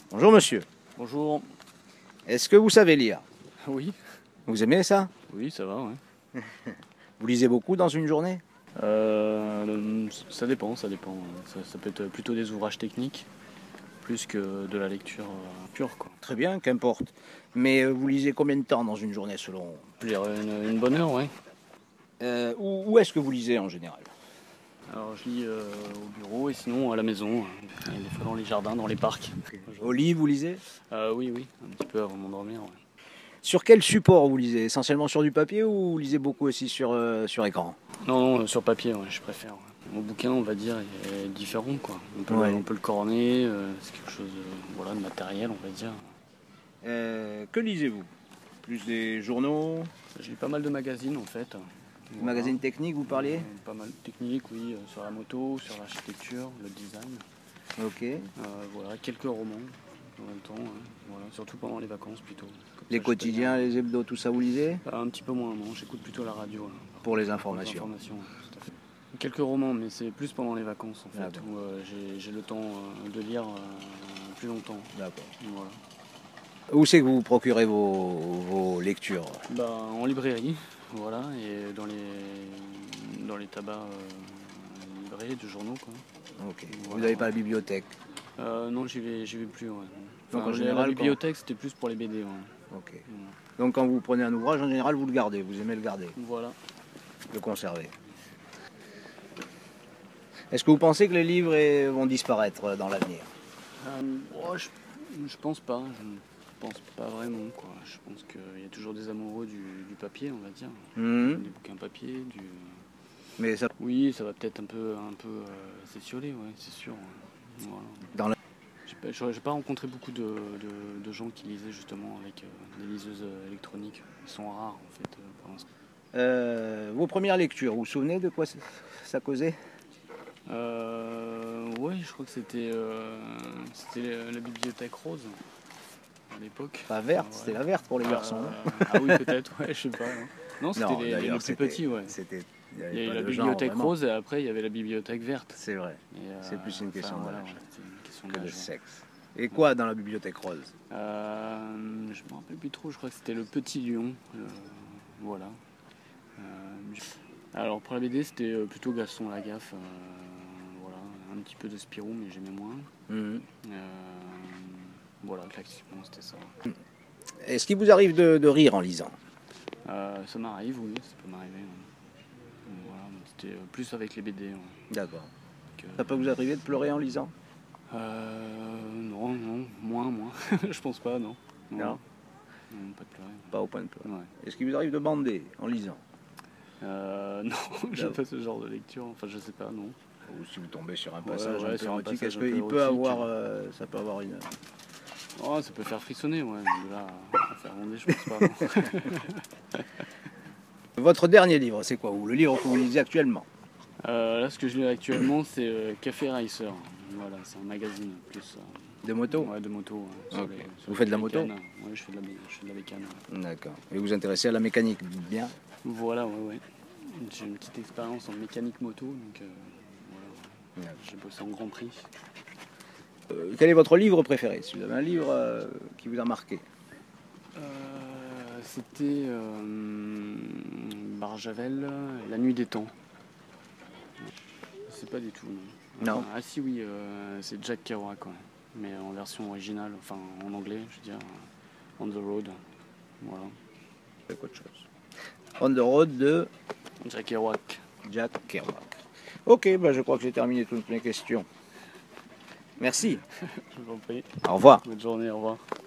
Bonjour monsieur. Bonjour. Est-ce que vous savez lire? Oui, Vous aimez ça? oui, ça va, ouais. Vous lisez beaucoup dans une journée? Ça dépend, ça dépend. Ça peut être plutôt des ouvrages techniques, plus que de la lecture pure, quoi. Très bien, qu'importe. Mais vous lisez combien de temps dans une journée selon... Je dirais une bonne heure, ouais. Où est-ce que vous lisez en général? Alors je lis au bureau et sinon à la maison, et des fois dans les jardins, dans les parcs. Au lit, vous lisez? Oui, un petit peu avant de m'endormir, ouais. Sur quel support vous lisez? Essentiellement sur du papier ou vous lisez beaucoup aussi sur écran? Non, sur papier, ouais, je préfère. Ouais. Mon bouquin, on va dire, est différent, quoi. Ouais. On peut le corner, c'est quelque chose voilà, de matériel, on va dire. Que lisez-vous? Plus des journaux? Je lis pas mal de magazines, en fait. Des Voilà. magazines techniques, vous parliez? Pas mal de techniques, oui, sur la moto, sur l'architecture, le design. Ok. Voilà, quelques romans en même temps, hein. Voilà, surtout pendant les vacances plutôt. Comme Les ça, je quotidiens, peux les hebdos, tout ça vous lisez? un petit peu moins, non, j'écoute plutôt la radio. Là, Pour les pour les informations. informations, ouais, tout à fait. Quelques romans, mais c'est plus pendant les vacances en fait, Ah bon. où j'ai le temps de lire plus longtemps. D'accord. Voilà. Où c'est que vous procurez vos lectures? En librairie, voilà, et dans les tabacs livrés de journaux, quoi. Ok. Voilà. Vous n'avez pas la bibliothèque? Non, j'y vais plus. Ouais. Donc, en La général, bibliothèque, c'était plus pour les BD. Ouais. Ok. Donc quand vous prenez un ouvrage, en général, vous le gardez, vous aimez le garder, Voilà. le conserver. Est-ce que vous pensez que les livres vont disparaître dans l'avenir? Je pense pas. Je ne pense pas vraiment, quoi. Je pense qu'il y a toujours des amoureux du papier, on va dire. Des bouquins papier, Mais ça, Oui, ça va peut-être un peu s'étioler, ouais, c'est sûr. Ouais. Voilà. dans la... J'ai pas rencontré beaucoup de gens qui lisaient justement avec des liseuses électroniques. Ils sont rares en fait pour l'instant. Vos premières lectures, vous vous souvenez de quoi ça causait? Ouais, je crois que c'était la bibliothèque rose à l'époque. Pas verte, Ouais. c'était la verte pour les garçons. Ah oui, peut-être, ouais, je sais pas. Hein. Non, c'était les d'ailleurs, plus petits, ouais. Il y Il y avait a eu pas la de genre, bibliothèque vraiment. rose et après il y avait la bibliothèque verte. C'est vrai, Et, c'est plus une question voilà, d'âge ouais, c'était une question que de d'âge, ouais. sexe. Et quoi dans la bibliothèque rose? Je me rappelle plus trop, je crois que c'était le Petit Lion. Voilà. Alors pour la BD, c'était plutôt Gaston Lagaffe. Voilà, un petit peu de Spirou, mais j'aimais moins. Voilà, classiquement, c'était ça. Est-ce qu'il vous arrive de rire en lisant? Ça m'arrive, oui, ça peut m'arriver. Ouais. Voilà, mais c'était plus avec les BD. Ouais. D'accord. Que... Ça peut vous arriver de pleurer en lisant? Non, moins. Je pense pas, non. Non. Non, pas de pleurer. Pas au point de pleurer. Ouais. Est-ce qu'il vous arrive de bander en lisant? Non, j'ai pas ce genre de lecture. Enfin, je sais pas, non. Ou si vous tombez sur un passage ouais, un peu sur un érotique, passage est-ce un peu qu'il peut érotique. avoir, ça peut avoir une... Oh, ça peut faire frissonner, ouais. Mais de là à faire bander, je pense pas. Non. Votre dernier livre, c'est quoi? Ou le livre que vous lisez actuellement? Là, ce que je lis actuellement, c'est Café Racer. Voilà, c'est un magazine plus. De moto? Ouais, de moto. Ouais, Ok. Vous faites de la moto? Ouais, je fais de la bécane. Ouais. D'accord. Et vous vous intéressez à la mécanique, bien? Voilà, ouais. J'ai une petite expérience en mécanique moto, donc voilà. J'ai bossé en Grand Prix. Quel est votre livre préféré? Si vous avez un livre qui vous a marqué? C'était Barjavel, La Nuit des Temps. Je sais pas du tout. Non. Ah si, oui, c'est Jack Kerouac, ouais. Mais en version originale, enfin en anglais, je veux dire, On the Road. Voilà. Quelque autre chose. On the Road de Jack Kerouac. Jack Kerouac. Ok, je crois que j'ai terminé toutes mes questions. Merci. Je vous en prie. Au revoir. Bonne journée, au revoir.